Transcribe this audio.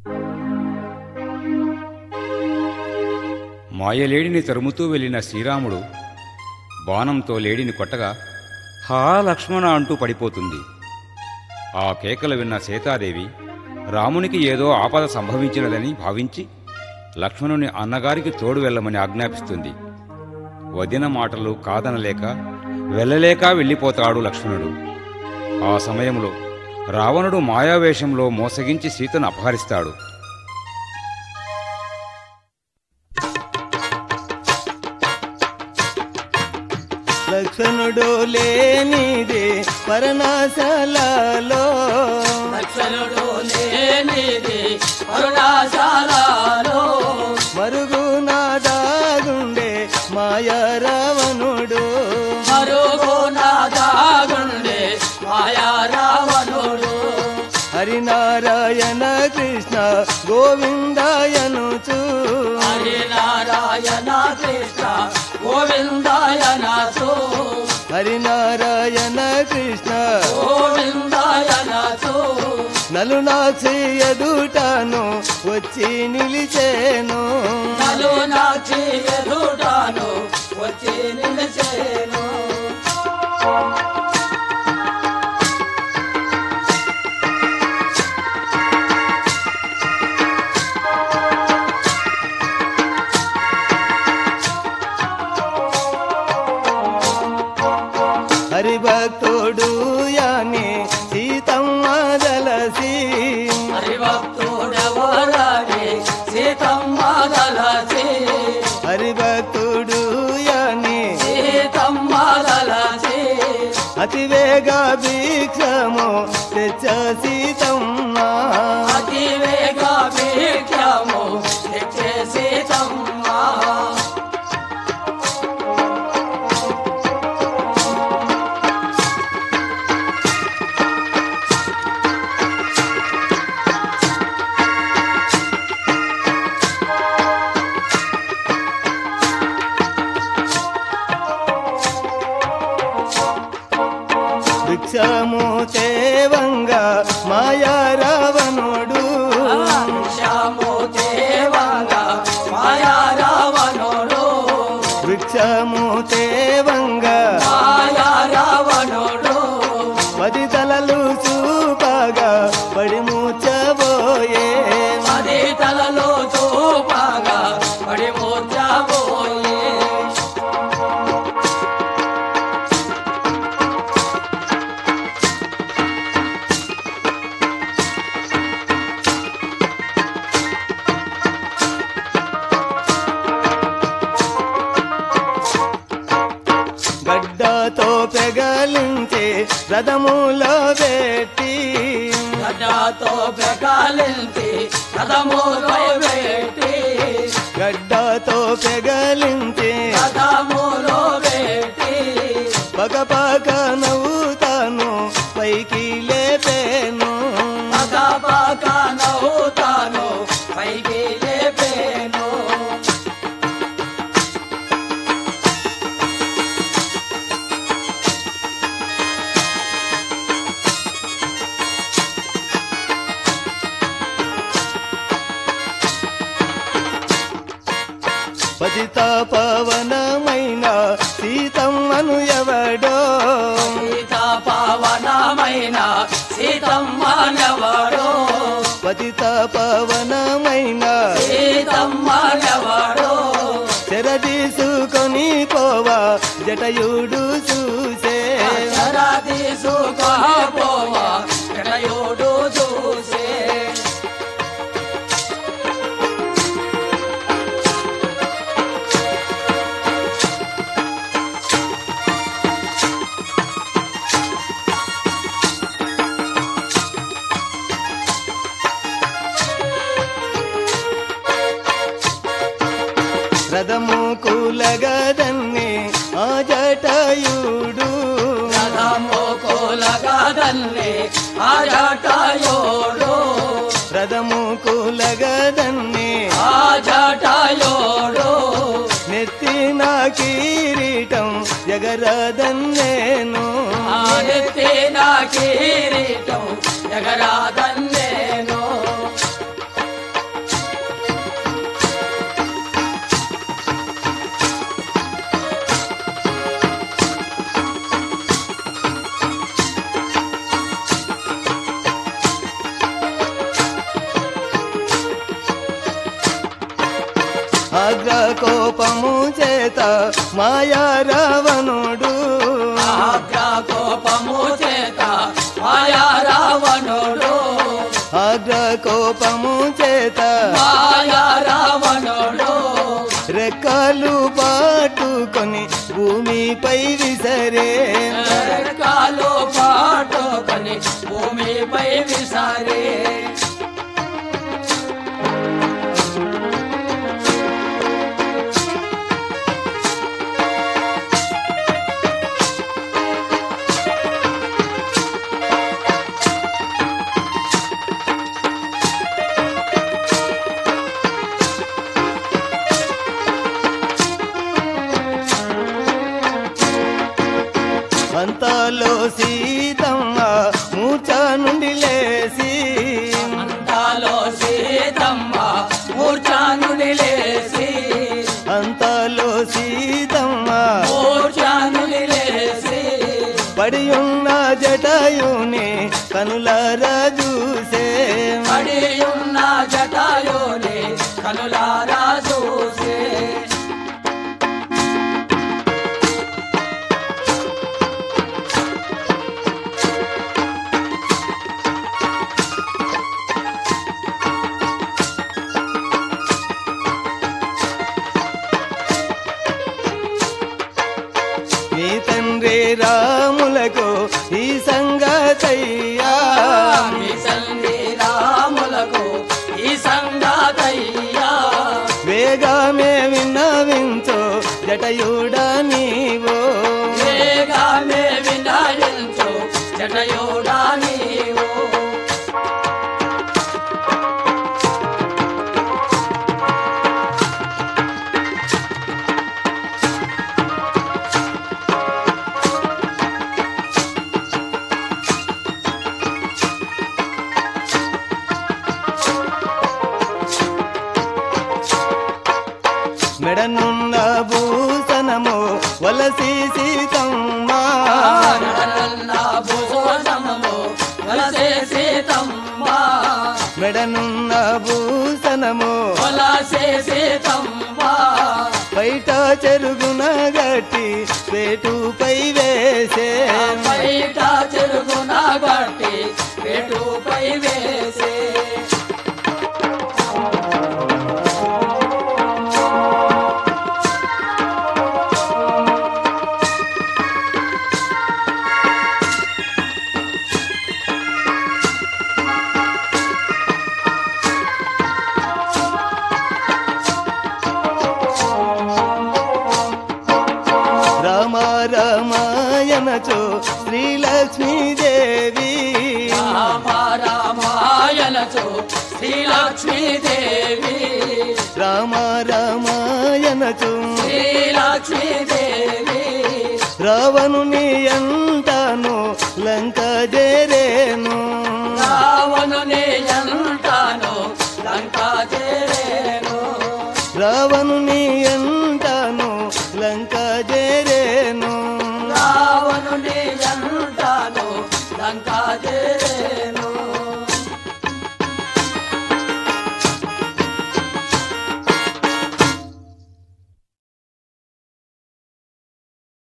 మాయలేడిని తరుముతూ వెళ్ళిన శ్రీరాముడు బాణంతో లేడిని కొట్టగా హా లక్ష్మణ అంటూ పడిపోతుంది. ఆ కేకలు విన్న సీతాదేవి రామునికి ఏదో ఆపద సంభవించినదని భావించి లక్ష్మణుని అన్నగారికి తోడు వెళ్ళమని ఆజ్ఞాపిస్తుంది. వదిన మాటలు కాదనలేక వెళ్ళలేక వెళ్ళిపోతాడు లక్ష్మణుడు. ఆ సమయంలో రావణుడు మాయావేషంలో మోసగించి సీతను అపహరిస్తాడు. లక్ష్మణుడు లేనిది పరనాశాలలో, లక్ష్మణుడు లేనిది పరుణాశాలలో, మరుగున దాగుండే మాయా రావణుడు, మరుగున దాగుండే మాయా రావణుడు, హరినారాయణ కృష్ణ గోవిందాయనుచు, హరినారాయణ కృష్ణ గోవిందాయనసు, హరినారాయణ కృష్ణ గోవిందాయనసు, నలునాక్షి ఎదుటను వచ్చి నిలిచేను, నలునాక్షి ఎదుటను వచ్చి నిలిచేను. హరిభక్తుడు యాని సీతమ్మ దలసి, హరిభక్తుడెవరని సీతమ్మ దలసి, హరిభక్తుడు యాని సీతమ్మ దలసి, అతివేగ భిక్షము తెచ్చ సీతమ్మ, అతివేగ భిక్షము తెచ్చే సీతమ్మ. భిక్షము తేవంగా మాయా రావణుడు, భిక్షము తేవంగా మాయా రావణుడు, భిక్షము తేవంగా మాయా రావణుడు, 10 తలలు చూపగా పడి మూర్చబోయే, 10 తలలు చూపగా పడి మూర్ఛపోయే. గడ్డతో పెగలించి రథములో పెట్టి, గడ్డతో పెకాలించి రథములో పెట్టి, గడ్డతో పెగలించి రథములో పెట్టి, పగపగ నవ్వుతాను పైకి లేపేను, పక పక నవ్వుతాను పైకి లేపేను. పతిత పవనమైన సీతమ్మను ఎవడో, సీత పావనమైన సీతమ్మనెవడో, పతిత పవనమైన సీతమ్మనెవడో, చెరదీసుకొని పోవా జటయుడు చూసే, చెర తీసుకొనిపోవా జటయుడు చూసే. రథము కూలగదన్ని ఆ జటయుడు, రథము కూలగదన్ని ఆ జటాయోడు, రథము కూలగదన్ని ఆ జటాయోడు, నెత్తిన కిరీటం ఎగరదన్నేను, ఆ నెత్తిన కిరీటం ఎగరాదన్నేను. అగ్ర కోపము చేత మాయా రావణుడు ఆగ్ర కోపము చేత మాయా రావణుడు అగ్ర కోపము చేత మాయా రావణుడు రెక్కలు పాటుకొని భూమిపై విసరే రెక్కలు పాటుకొని భూమిపై విసరే అంతలో సీతమ్మ మూర్ఛ నుండి లేసి అంతలో సీతమ్మ మూర్ఛ నుండి లేసి అంతలో సీతమ్మ మూర్ఛ నుండి లేసి పడి ఉన్న జటాయుని కనులారా చూసే పడి ఉన్న జటాయుని కనులారా చూసే నీ తండ్రి రాములకు ఈ సంగతయ్యా మీ సంగి రాములకు ఈ సంగాతయ్యా వేగమే విన్నవించో జటయుడా నీవో వేగామే వినాయించు జటయోడా నీవు మెడనున్న భూషణము వలసి సీతమ్మ నడనన్న భుజోజమము వలసే సీతమ్మ మెడనున్న భూషణము వలసే సీతమ్మ బయట చెరుగున గట్టి పేటుపై వేసే బయట చెరుగున గట్టి పేటుపై వేసే రామ రామాయణచో శ్రీలక్ష్మీదేవి రామ రామాయణచు శ్రీలక్ష్మీదేవి రామ రామాయణచో శ్రీలక్ష్మీదేవి రావణుని అంటాను లంక జేరేను రావణుని ఎంటాను లంకా చేరేను రావణు